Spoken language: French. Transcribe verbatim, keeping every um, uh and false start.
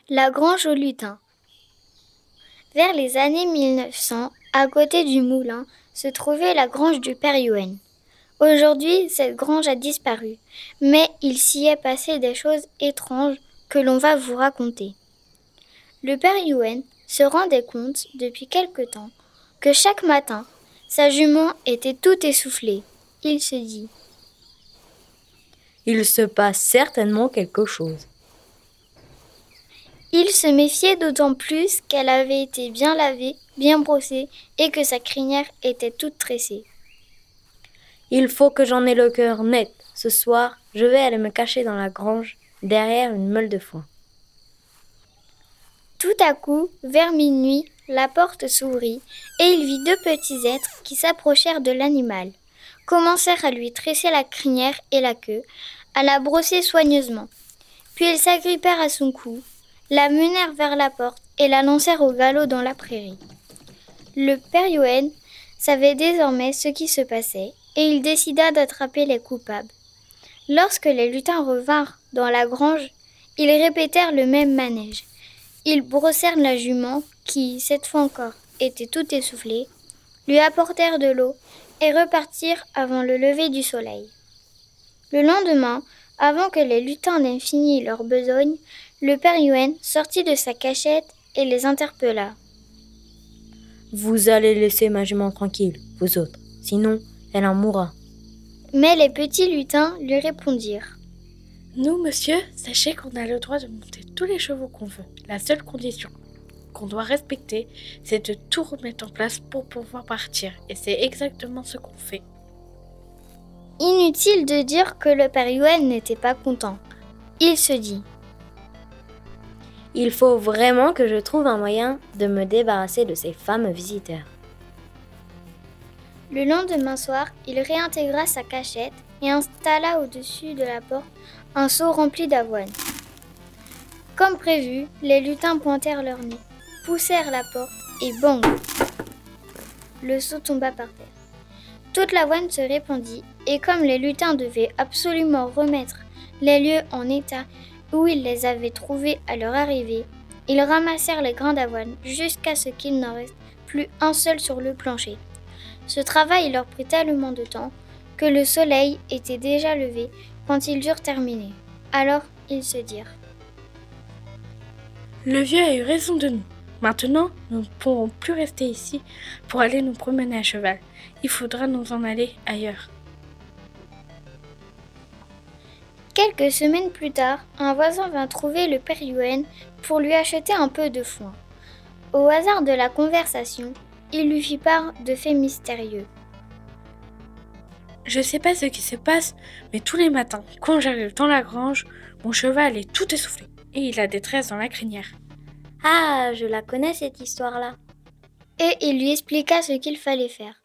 La grange au lutin. Vers les années mille neuf cents, à côté du moulin, se trouvait la grange du père Youenn. Aujourd'hui, cette grange a disparu, mais il s'y est passé des choses étranges que l'on va vous raconter. Le père Youenn se rendait compte depuis quelque temps que chaque matin, sa jument était toute essoufflée. Il se dit « Il se passe certainement quelque chose. » Il se méfiait d'autant plus qu'elle avait été bien lavée, bien brossée et que sa crinière était toute tressée. « Il faut que j'en ai le cœur net. Ce soir, je vais aller me cacher dans la grange, derrière une meule de foin. » Tout à coup, vers minuit, la porte s'ouvrit et il vit deux petits êtres qui s'approchèrent de l'animal, commencèrent à lui tresser la crinière et la queue, à la brosser soigneusement. Puis ils s'agrippèrent à son cou, la menèrent vers la porte et la lancèrent au galop dans la prairie. Le père Youenn savait désormais ce qui se passait et il décida d'attraper les coupables. Lorsque les lutins revinrent dans la grange, ils répétèrent le même manège. Ils brossèrent la jument qui, cette fois encore, était toute essoufflée, lui apportèrent de l'eau et repartirent avant le lever du soleil. Le lendemain, avant que les lutins n'aient fini leur besogne, le père Youenn sortit de sa cachette et les interpella. « Vous allez laisser ma jument tranquille, vous autres, sinon elle en mourra. » Mais les petits lutins lui répondirent. « Nous, monsieur, sachez qu'on a le droit de monter tous les chevaux qu'on veut. La seule condition qu'on doit respecter, c'est de tout remettre en place pour pouvoir partir. Et c'est exactement ce qu'on fait. » Inutile de dire que le père Youenn n'était pas content. Il se dit « Il faut vraiment que je trouve un moyen de me débarrasser de ces fameux visiteurs. » Le lendemain soir, il réintégra sa cachette et installa au-dessus de la porte un seau rempli d'avoine. Comme prévu, les lutins pointèrent leur nez, poussèrent la porte et bang! Le seau tomba par terre. Toute l'avoine se répandit et comme les lutins devaient absolument remettre les lieux en état où ils les avaient trouvés à leur arrivée, ils ramassèrent les grains d'avoine jusqu'à ce qu'il n'en reste plus un seul sur le plancher. Ce travail leur prit tellement de temps que le soleil était déjà levé quand ils eurent terminé. Alors ils se dirent « Le vieux a eu raison de nous. Maintenant, nous ne pourrons plus rester ici pour aller nous promener à cheval. Il faudra nous en aller ailleurs. » Quelques semaines plus tard, un voisin vint trouver le père Youenn pour lui acheter un peu de foin. Au hasard de la conversation, il lui fit part de faits mystérieux. « Je ne sais pas ce qui se passe, mais tous les matins, quand j'arrive dans la grange, mon cheval est tout essoufflé et il a des tresses dans la crinière. » « Ah, je la connais cette histoire-là. » Et il lui expliqua ce qu'il fallait faire.